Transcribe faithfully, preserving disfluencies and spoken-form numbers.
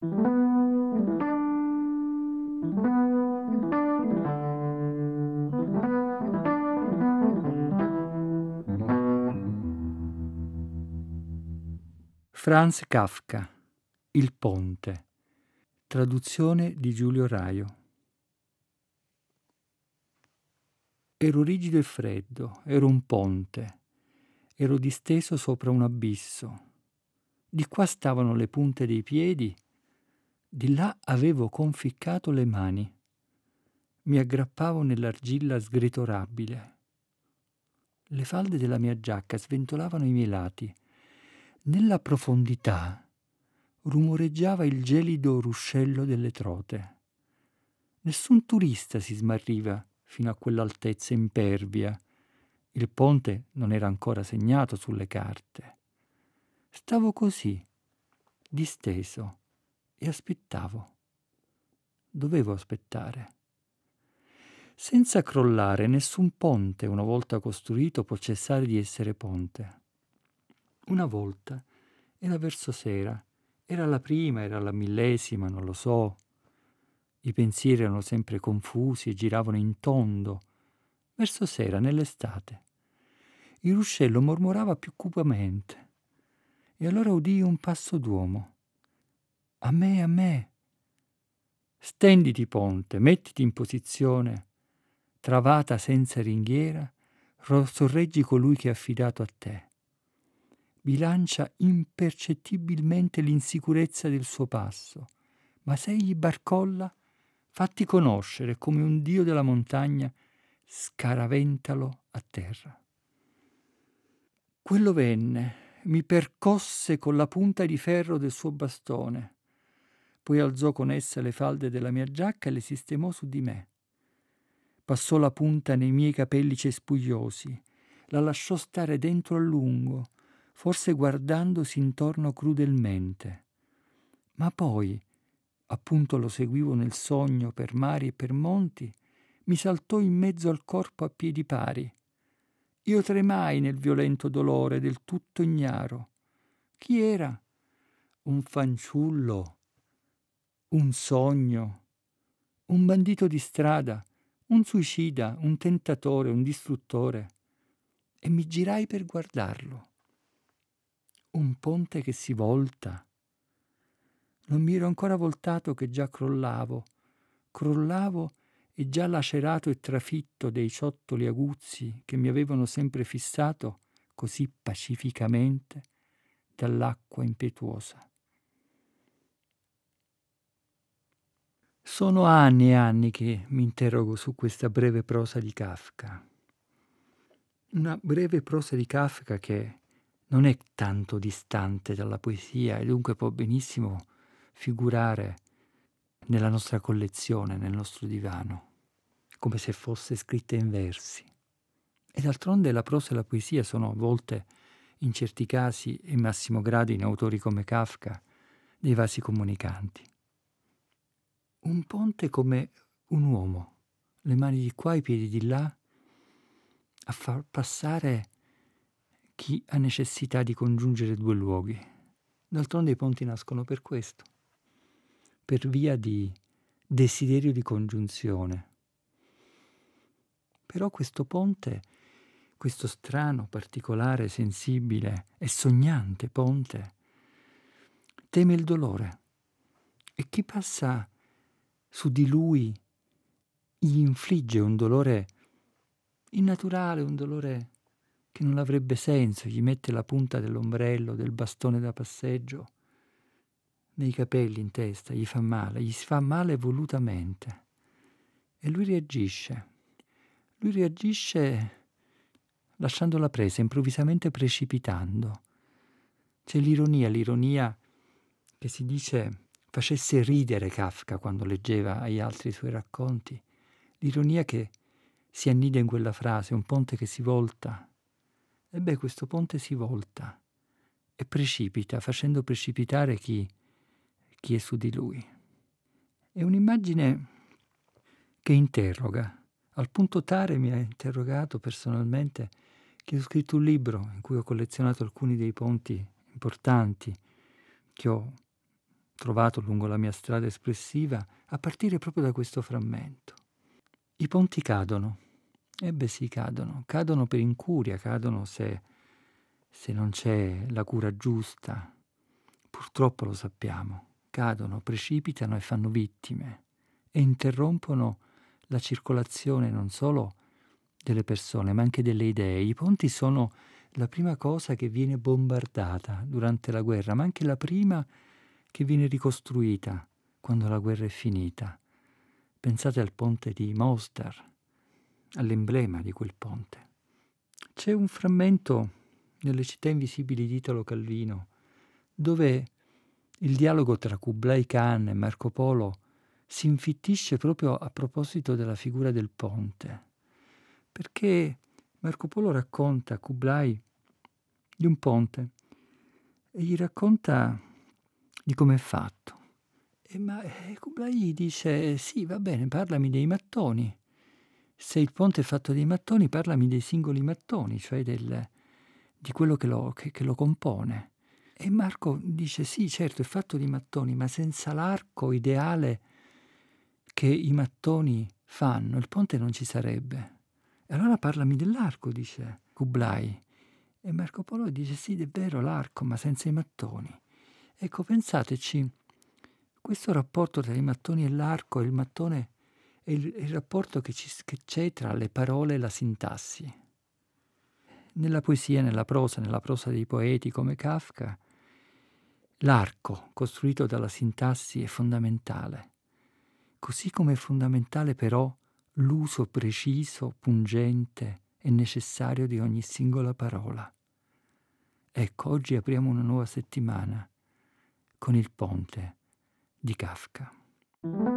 Franz Kafka, Il ponte, traduzione di Giulio Raio. Ero rigido e freddo, ero un ponte, ero disteso sopra un abisso. Di qua stavano le punte dei piedi, di là avevo conficcato le mani. Mi aggrappavo nell'argilla sgritorabile. Le falde della mia giacca sventolavano i miei lati. Nella profondità rumoreggiava il gelido ruscello delle trote. Nessun turista si smarriva fino a quell'altezza impervia. Il ponte non era ancora segnato sulle carte. Stavo così, disteso, e aspettavo. Dovevo aspettare. Senza crollare, nessun ponte, una volta costruito, può cessare di essere ponte. Una volta era verso sera, era la prima, era la millesima, non lo so. I pensieri erano sempre confusi e giravano in tondo. Verso sera, nell'estate. Il ruscello mormorava più cupamente. E allora udii un passo d'uomo. A me, a me. Stenditi, ponte, mettiti in posizione. Travata senza ringhiera, sorreggi colui che è affidato a te. Bilancia impercettibilmente l'insicurezza del suo passo, ma se egli barcolla, fatti conoscere come un dio della montagna, scaraventalo a terra. Quello venne, mi percosse con la punta di ferro del suo bastone, poi alzò con essa le falde della mia giacca e le sistemò su di me. Passò la punta nei miei capelli cespugliosi, la lasciò stare dentro a lungo, forse guardandosi intorno crudelmente. Ma poi, appunto lo seguivo nel sogno per mari e per monti, mi saltò in mezzo al corpo a piedi pari. Io tremai nel violento dolore, del tutto ignaro. Chi era? Un fanciullo, un sogno, un bandito di strada, un suicida, un tentatore, un distruttore. E mi girai per guardarlo. Un ponte che si volta. Non mi ero ancora voltato che già crollavo. Crollavo e già lacerato e trafitto dei ciottoli aguzzi che mi avevano sempre fissato così pacificamente dall'acqua impetuosa. Sono anni e anni che mi interrogo su questa breve prosa di Kafka. Una breve prosa di Kafka che non è tanto distante dalla poesia e dunque può benissimo figurare nella nostra collezione, nel nostro divano, come se fosse scritta in versi. E d'altronde la prosa e la poesia sono a volte, in certi casi e in massimo grado in autori come Kafka, dei vasi comunicanti. Un ponte come un uomo, le mani di qua, i piedi di là, a far passare chi ha necessità di congiungere due luoghi. D'altronde i ponti nascono per questo, per via di desiderio di congiunzione. Però questo ponte, questo strano, particolare, sensibile e sognante ponte, teme il dolore e chi passa su di lui gli infligge un dolore innaturale, un dolore che non avrebbe senso, gli mette la punta dell'ombrello, del bastone da passeggio nei capelli, in testa, gli fa male, gli si fa male volutamente e lui reagisce. Lui reagisce lasciando la presa, improvvisamente precipitando. C'è l'ironia, l'ironia che si dice facesse ridere Kafka quando leggeva agli altri i suoi racconti, l'ironia che si annida in quella frase, un ponte che si volta. E beh, questo ponte si volta e precipita, facendo precipitare chi, chi è su di lui. È un'immagine che interroga. Al punto tale mi ha interrogato personalmente che ho scritto un libro in cui ho collezionato alcuni dei ponti importanti che ho trovato lungo la mia strada espressiva, a partire proprio da questo frammento. I ponti cadono, ebbe sì cadono, cadono per incuria, cadono se, se non c'è la cura giusta, purtroppo lo sappiamo, cadono, precipitano e fanno vittime e interrompono la circolazione non solo delle persone ma anche delle idee. I ponti sono la prima cosa che viene bombardata durante la guerra, ma anche la prima che viene ricostruita quando la guerra è finita. Pensate al ponte di Mostar, all'emblema di quel ponte. C'è un frammento nelle città invisibili di Italo Calvino dove il dialogo tra Kublai Khan e Marco Polo si infittisce proprio a proposito della figura del ponte, perché Marco Polo racconta a Kublai di un ponte e gli racconta di come è fatto. E ma e Kublai gli dice: sì, va bene, parlami dei mattoni. Se il ponte è fatto dei mattoni, parlami dei singoli mattoni, cioè del, di quello che lo, che, che lo compone. E Marco dice: sì, certo, è fatto di mattoni, ma senza l'arco ideale che i mattoni fanno, il ponte non ci sarebbe. E allora parlami dell'arco, dice Kublai. E Marco Polo dice: sì, è vero, l'arco, ma senza i mattoni. Ecco, pensateci, questo rapporto tra i mattoni e l'arco, il mattone è il, è il rapporto che, ci, che c'è tra le parole e la sintassi. Nella poesia, nella prosa, nella prosa dei poeti come Kafka, l'arco costruito dalla sintassi è fondamentale, così come è fondamentale però l'uso preciso, pungente e necessario di ogni singola parola. Ecco, oggi apriamo una nuova settimana con il ponte di Kafka.